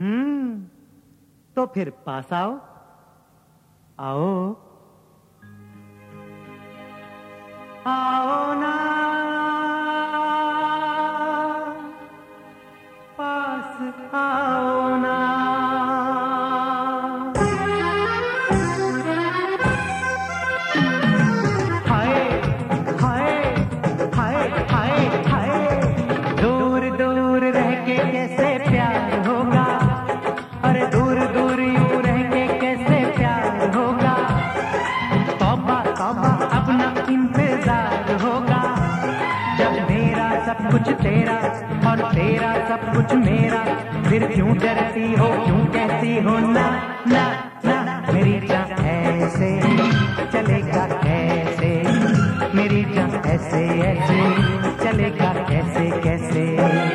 तो फिर पास आओ, आओ आओ ना, पास आओ ना। हाय हाय हाय हाय हाय, दूर दूर रह के कैसे प्यार होगा, अरे दूर दूर यूं रह के कैसे प्यार होगा। तौबा तौबा अपना इंतजार होगा, जब मेरा सब कुछ तेरा और तेरा सब कुछ मेरा, फिर क्यों डरती हो, क्यों कहती हो ना ना ना। मेरी जान ऐसे चलेगा कैसे, मेरी जान ऐसे ऐसे चलेगा कैसे कैसे।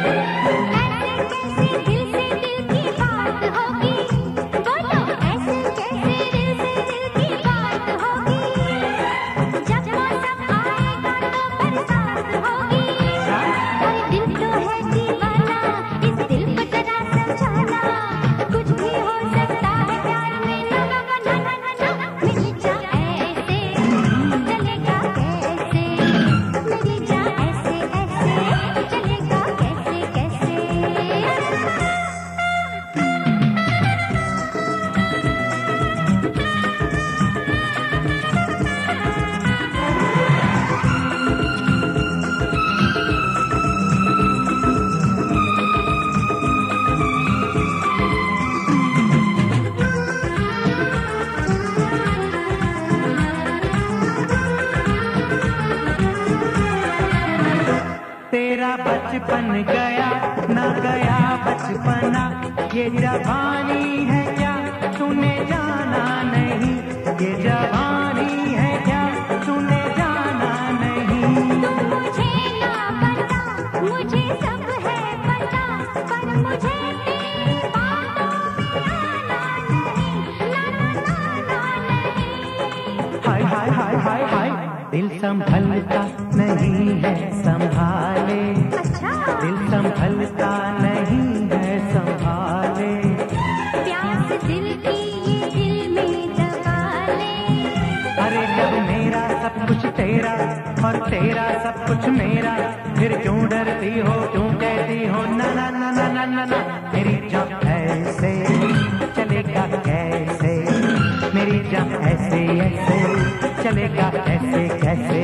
तेरा बचपन गया ना गया बचपना, ये जवानी है क्या तूने जाना नहीं, ये जवानी है क्या तूने जाना नहीं। तुम मुझे ना पता, मुझे सब है पता, पर मुझे तेरी बातों में आना नहीं, ना नहीं। हाय हाय हाय हाय हाय, दिल संभलता नहीं है संभाले, दिल संभलता नहीं है संभाले। प्यास दिल की ये दिल में दबा ले, अरे जब मेरा सब कुछ तेरा और तेरा सब कुछ मेरा, फिर क्यों डरती हो, क्यों कहती हो ना ना ना ना ना ना ना। मेरी जान ऐसे चलेगा कैसे, मेरी जान ऐसे ऐसे चलेगा कैसे कैसे।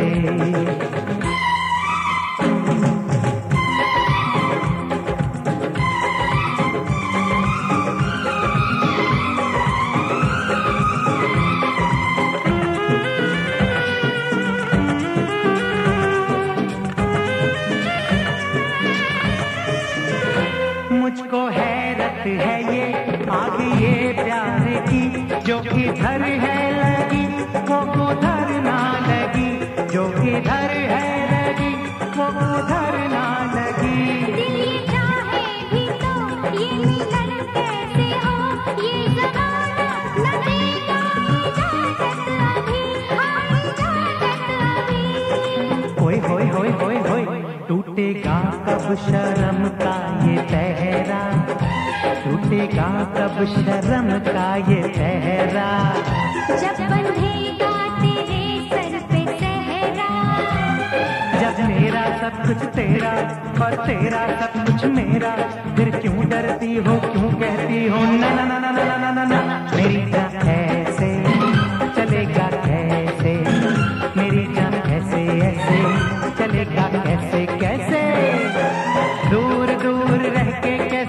मुझको हैरत है ये आग ये प्यार की, जो इधर है लगी वो उधर ना लगी, जो इधर है लगी वो उधर ना लगी। दिल ये चाहे भी तो ये मिलन कैसे हो, ये ज़माना न देगा इजाज़त अभी, हाँ इजाज़त अभी। होय होय होय होय होय, टूटेगा कब शर्म का ये पहरा, टूटेगा कब शर्म का ये पहरा। जब बंधेगा तेरे सर पे सहरा, जब मेरा सब कुछ तेरा और तेरा सब कुछ मेरा, फिर क्यों डरती हो, क्यों कहती हो ना ना ना ना ना ना ना ना। मेरी जान ऐसे चलेगा कैसे, मेरी जान ऐसे ऐसे चलेगा कैसे कैसे। दूर दूर रह के